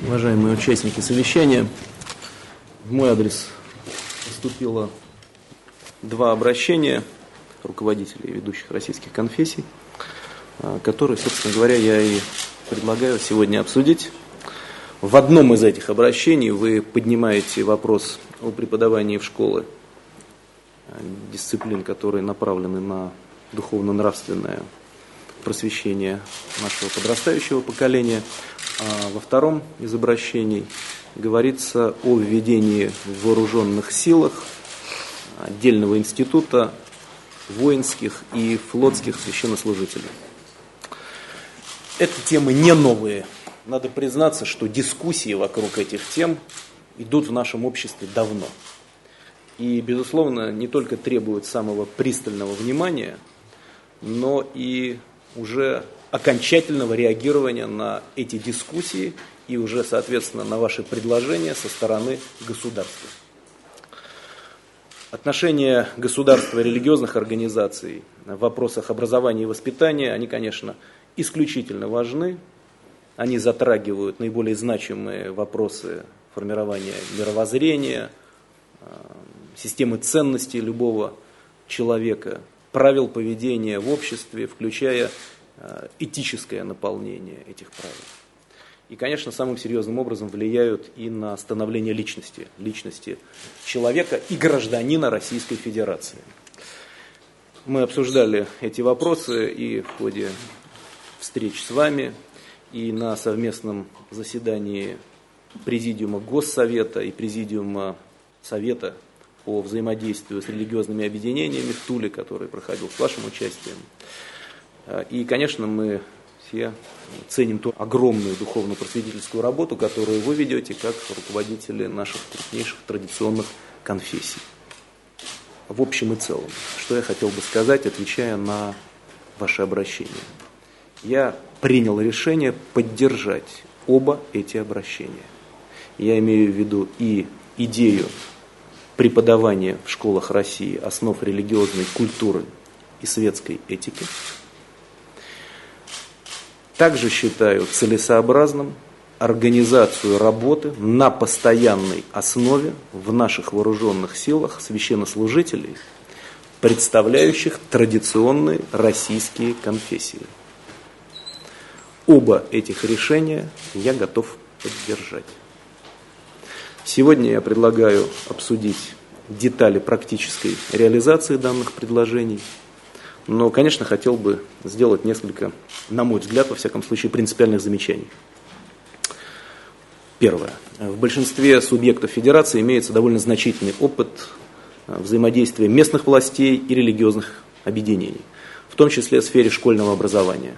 Уважаемые участники совещания, в мой адрес поступило 2 обращения руководителей ведущих российских конфессий, которые, собственно говоря, я и предлагаю сегодня обсудить. В одном из этих обращений вы поднимаете вопрос о преподавании в школе дисциплин, которые направлены на духовно-нравственное просвещение нашего подрастающего поколения. А во втором из обращений говорится о введении в вооруженных силах отдельного института воинских и флотских священнослужителей. Это темы не новые. Надо признаться, что дискуссии вокруг этих тем идут в нашем обществе давно. И, безусловно, не только требуют самого пристального внимания, но и уже окончательного реагирования на эти дискуссии и уже, соответственно, на ваши предложения со стороны государства. Отношения государства и религиозных организаций в вопросах образования и воспитания, они, конечно, исключительно важны. Они затрагивают наиболее значимые вопросы формирования мировоззрения, системы ценностей любого человека, правил поведения в обществе, включая этическое наполнение этих правил. И, конечно, самым серьезным образом влияют и на становление личности человека и гражданина Российской Федерации. Мы обсуждали эти вопросы и в ходе встреч с вами, и на совместном заседании Президиума Госсовета и Президиума Совета по взаимодействию с религиозными объединениями в Туле, который проходил с вашим участием. И, конечно, мы все ценим ту огромную духовно-просветительскую работу, которую вы ведете как руководители наших крупнейших традиционных конфессий. В общем и целом, что я хотел бы сказать, отвечая на ваше обращение. Я принял решение поддержать оба эти обращения. Я имею в виду и идею преподавания в школах России основ религиозной культуры и светской этики. Также считаю целесообразным организацию работы на постоянной основе в наших вооруженных силах священнослужителей, представляющих традиционные российские конфессии. Оба этих решения я готов поддержать. Сегодня я предлагаю обсудить детали практической реализации данных предложений. Но, конечно, хотел бы сделать несколько, на мой взгляд, во всяком случае, принципиальных замечаний. Первое. В большинстве субъектов Федерации имеется довольно значительный опыт взаимодействия местных властей и религиозных объединений, в том числе в сфере школьного образования.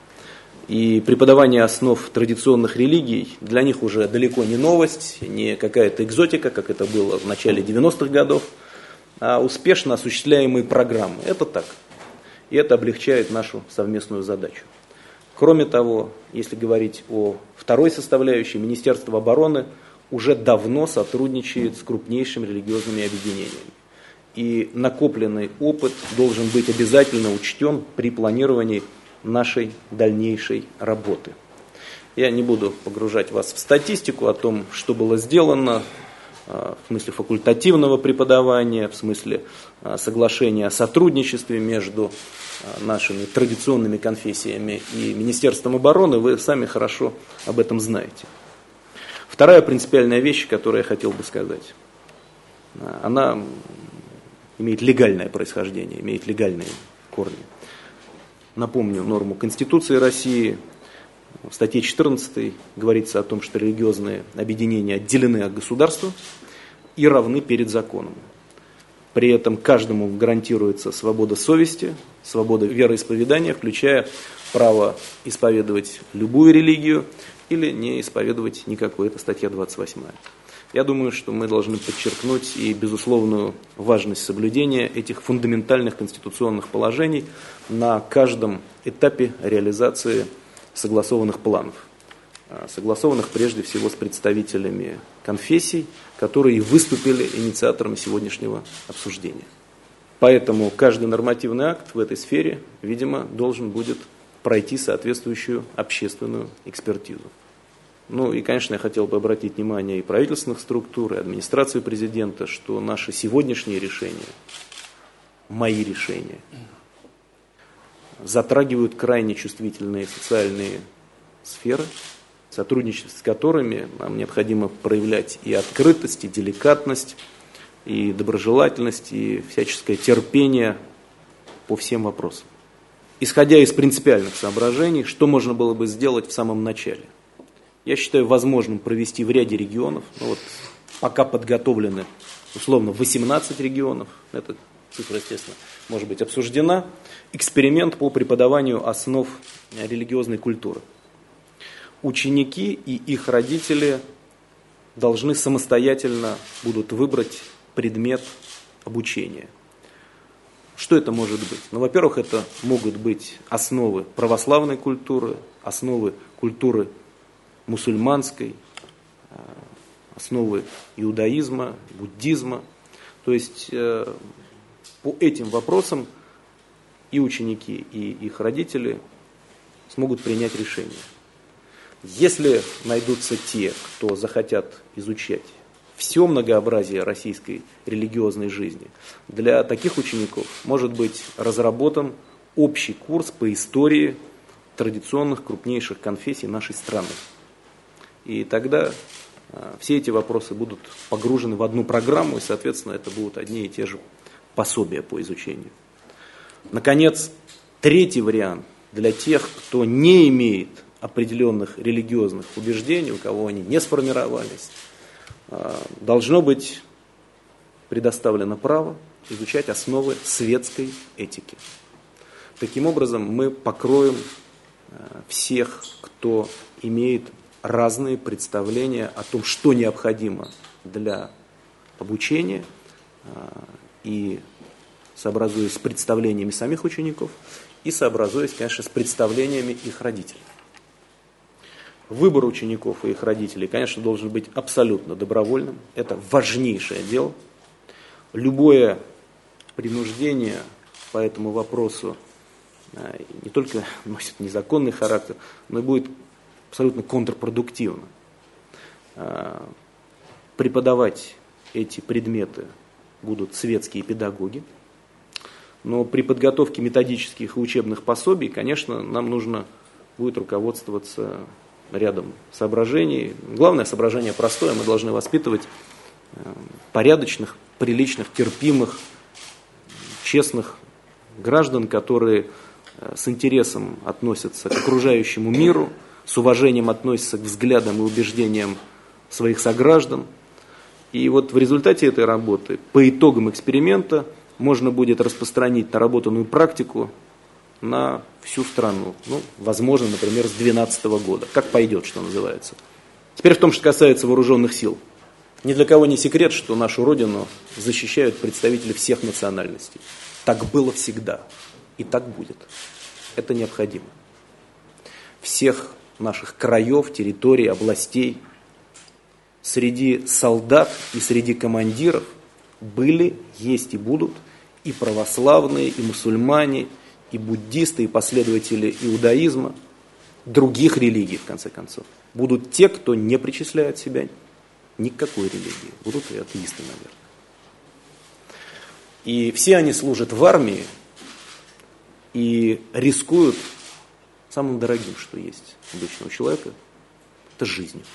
И преподавание основ традиционных религий для них уже далеко не новость, не какая-то экзотика, как это было в начале 90-х годов, а успешно осуществляемые программы. Это так. И это облегчает нашу совместную задачу. Кроме того, если говорить о второй составляющей, Министерство обороны уже давно сотрудничает с крупнейшими религиозными объединениями. И накопленный опыт должен быть обязательно учтен при планировании нашей дальнейшей работы. Я не буду погружать вас в статистику о том, что было сделано в смысле факультативного преподавания, в смысле соглашения о сотрудничестве между нашими традиционными конфессиями и Министерством обороны. Вы сами хорошо об этом знаете. Вторая принципиальная вещь, которую я хотел бы сказать, она имеет легальное происхождение, имеет легальные корни. Напомню норму Конституции России. В статье 14 говорится о том, что религиозные объединения отделены от государства и равны перед законом. При этом каждому гарантируется свобода совести, свобода вероисповедания, включая право исповедовать любую религию или не исповедовать никакую. Это статья 28. Я думаю, что мы должны подчеркнуть и безусловную важность соблюдения этих фундаментальных конституционных положений на каждом этапе реализации согласованных планов. Согласованных прежде всего с представителями конфессий, которые выступили инициаторами сегодняшнего обсуждения. Поэтому каждый нормативный акт в этой сфере, видимо, должен будет пройти соответствующую общественную экспертизу. Ну и, конечно, я хотел бы обратить внимание и правительственных структур, и администрации президента, что наши сегодняшние решения, мои решения, затрагивают крайне чувствительные социальные сферы, сотрудничество с которыми нам необходимо проявлять и открытость, и деликатность, и доброжелательность, и всяческое терпение по всем вопросам. Исходя из принципиальных соображений, что можно было бы сделать в самом начале? Я считаю возможным провести в ряде регионов, пока подготовлены условно 18 регионов, эта цифра, естественно, может быть обсуждена, эксперимент по преподаванию основ религиозной культуры. Ученики и их родители должны самостоятельно будут выбрать предмет обучения. Что это может быть? Во-первых, это могут быть основы православной культуры, основы культуры мусульманской, основы иудаизма, буддизма. То есть по этим вопросам и ученики, и их родители смогут принять решение. Если найдутся те, кто захотят изучать все многообразие российской религиозной жизни, для таких учеников может быть разработан общий курс по истории традиционных крупнейших конфессий нашей страны. И тогда все эти вопросы будут погружены в одну программу, и, соответственно, это будут одни и те же пособия по изучению. Наконец, третий вариант для тех, кто не имеет определенных религиозных убеждений, у кого они не сформировались, должно быть предоставлено право изучать основы светской этики. Таким образом, мы покроем всех, кто имеет разные представления о том, что необходимо для обучения, и сообразуясь с представлениями самих учеников, и сообразуясь, конечно, с представлениями их родителей. Выбор учеников и их родителей, конечно, должен быть абсолютно добровольным. Это важнейшее дело. Любое принуждение по этому вопросу не только носит незаконный характер, но и будет абсолютно контрпродуктивно. Преподавать эти предметы будут светские педагоги, но при подготовке методических и учебных пособий, конечно, нам нужно будет руководствоваться рядом соображений. Главное соображение простое: мы должны воспитывать порядочных, приличных, терпимых, честных граждан, которые с интересом относятся к окружающему миру, с уважением относятся к взглядам и убеждениям своих сограждан. И в результате этой работы, по итогам эксперимента, можно будет распространить наработанную практику на всю страну. Возможно, например, с 2012 года. Как пойдет, что называется. Теперь в том, что касается вооруженных сил. Ни для кого не секрет, что нашу Родину защищают представители всех национальностей. Так было всегда. И так будет. Это необходимо. Всех наших краев, территорий, областей. Среди солдат и среди командиров были, есть и будут и православные, и мусульмане, и буддисты, и последователи иудаизма, других религий, в конце концов. Будут те, кто не причисляет себя ни к какой религии. Будут и атеисты, наверное. И все они служат в армии и рискуют самым дорогим, что есть у обычного человека, это жизнью.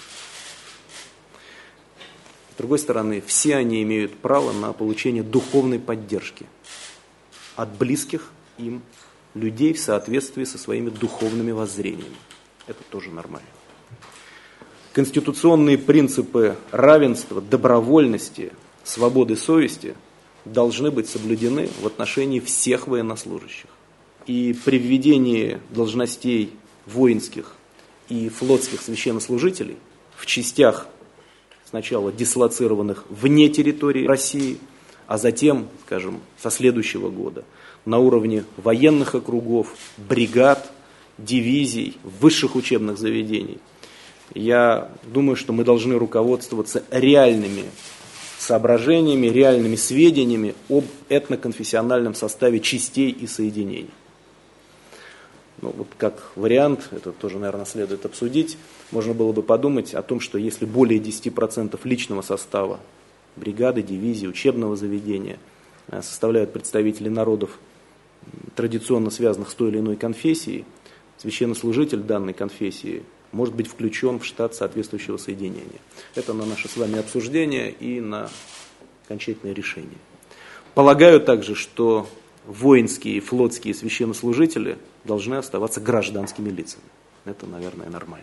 С другой стороны, все они имеют право на получение духовной поддержки от близких им людей в соответствии со своими духовными воззрениями. Это тоже нормально. Конституционные принципы равенства, добровольности, свободы совести должны быть соблюдены в отношении всех военнослужащих. И при введении должностей воинских и флотских священнослужителей в частях, сначала дислоцированных вне территории России, а затем, скажем, со следующего года на уровне военных округов, бригад, дивизий, высших учебных заведений. Я думаю, что мы должны руководствоваться реальными соображениями, реальными сведениями об этноконфессиональном составе частей и соединений. Ну, вот как вариант, это тоже, наверное, следует обсудить, можно было бы подумать о том, что если более 10% личного состава бригады, дивизии, учебного заведения составляют представители народов, традиционно связанных с той или иной конфессией, священнослужитель данной конфессии может быть включен в штат соответствующего соединения. Это на наше с вами обсуждение и на окончательное решение. Полагаю также, что воинские и флотские священнослужители должны оставаться гражданскими лицами. Это, наверное, нормально.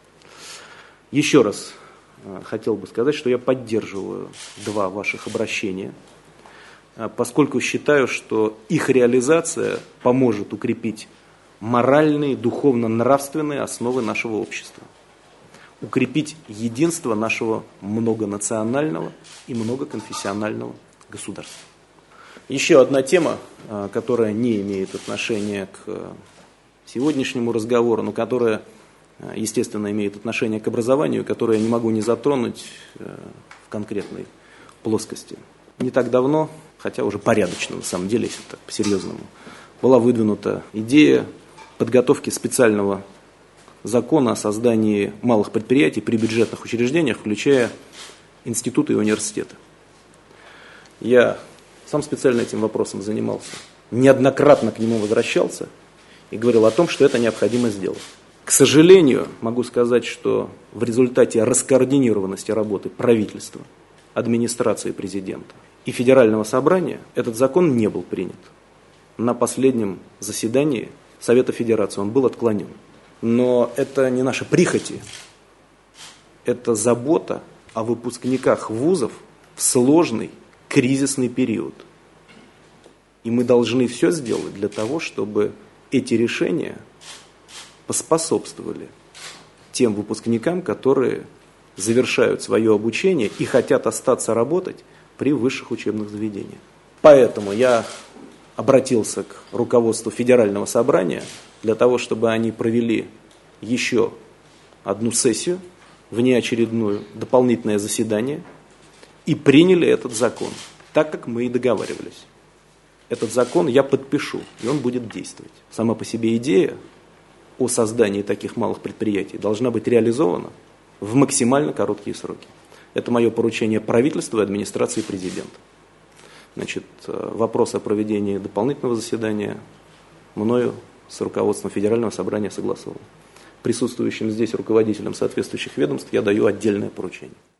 Еще раз хотел бы сказать, что я поддерживаю два ваших обращения, поскольку считаю, что их реализация поможет укрепить моральные, духовно-нравственные основы нашего общества, укрепить единство нашего многонационального и многоконфессионального государства. Еще одна тема, которая не имеет отношения к сегодняшнему разговору, но которая, естественно, имеет отношение к образованию, которую я не могу не затронуть в конкретной плоскости. Не так давно, хотя уже порядочно, на самом деле, если так по-серьезному, была выдвинута идея подготовки специального закона о создании малых предприятий при бюджетных учреждениях, включая институты и университеты. Я сам специально этим вопросом занимался, неоднократно к нему возвращался и говорил о том, что это необходимо сделать. К сожалению, могу сказать, что в результате раскоординированности работы правительства, администрации президента и Федерального собрания этот закон не был принят. На последнем заседании Совета Федерации он был отклонен. Но это не наши прихоти, это забота о выпускниках вузов в сложный кризисный период. И мы должны все сделать для того, чтобы эти решения поспособствовали тем выпускникам, которые завершают свое обучение и хотят остаться работать при высших учебных заведениях. Поэтому я обратился к руководству Федерального собрания для того, чтобы они провели еще одну сессию, внеочередную, дополнительное заседание, и приняли этот закон, так как мы и договаривались. Этот закон я подпишу, и он будет действовать. Сама по себе идея о создании таких малых предприятий должна быть реализована в максимально короткие сроки. Это мое поручение правительству и администрации президента. Значит, вопрос о проведении дополнительного заседания мною с руководством Федерального собрания согласован. Присутствующим здесь руководителям соответствующих ведомств я даю отдельное поручение.